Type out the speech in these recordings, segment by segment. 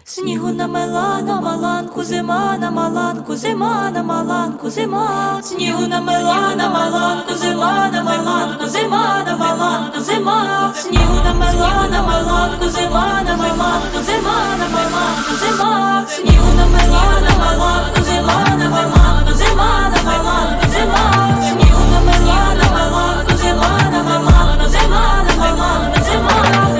Снігу намела на маланку зима, на маланку зима, на маланку зима. Снігу намела на маланку зима, на маланку зима, на маланку зима. Снігу намела на маланку зима, на маланку зима, на маланку зима. Снігу намела на маланку зима, на маланку зима, на маланку зима. Снігу намела на маланку зима, на маланку зима, на маланку зима.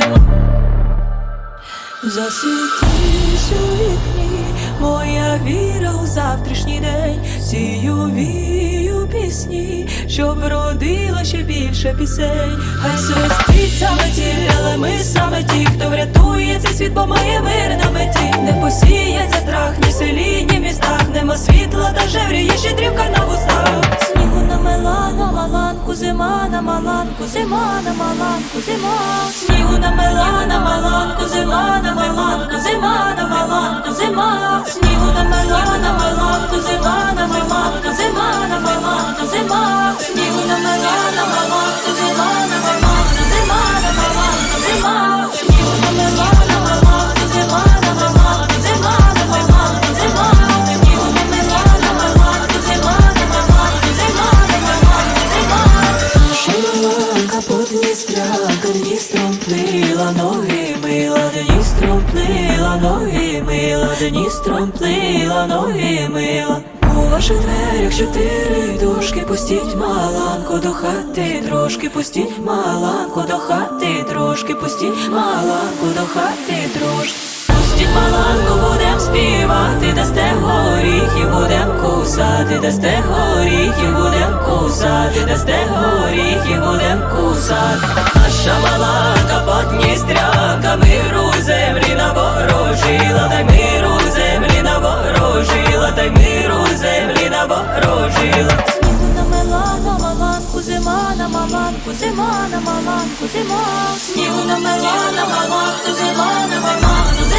Засвітись у вікні, моя віра у завтрашній день. Сію вію пісні, щоб родила ще більше пісень. Хай свистить саме ті, але ми саме ті, хто врятує цей світ, бо має мир на меті. Не посіється страх ні в селі, ні в містах. Нема світла та жевріє щедрівка на вустах. Снігу намела на маланку зима, на маланку зима, на маланку зима. Снігу намела на маланку зима, на маланку зима, на маланку зима. Снігу намела на маланку зима, на маланку зима, на маланку зима. Снігу намела на маланку зима, на маланку зима, на маланку зима. Снігу намела на маланку зима, на маланку зима, на маланку зима. Снігу намела на маланку зима, на маланку зима, на маланку зима. Шаланка под Дністрянка, Дністром плила, ноги мила, Дністром плила, ноги мила, Дністром плила, ноги мила. У ваших дверях 4 дужки, пустіть маланку до хати трошки, пустіть маланку до хати трошки, пустіть маланку до хати трошки. Пустіть маланку, будем співати, дасте горіхів, будем кусати, дасте горіхів, будем кусати, дасте горіхів, будем кусати. Наша маланка подністрянка, миру землі наворожила, дай миру землі наворожила, дай миру землі наворожила. Снігу намела на маланку зима, на маланку зима, на маланку зима. Снігу намела на маланку зима, на маланку зима.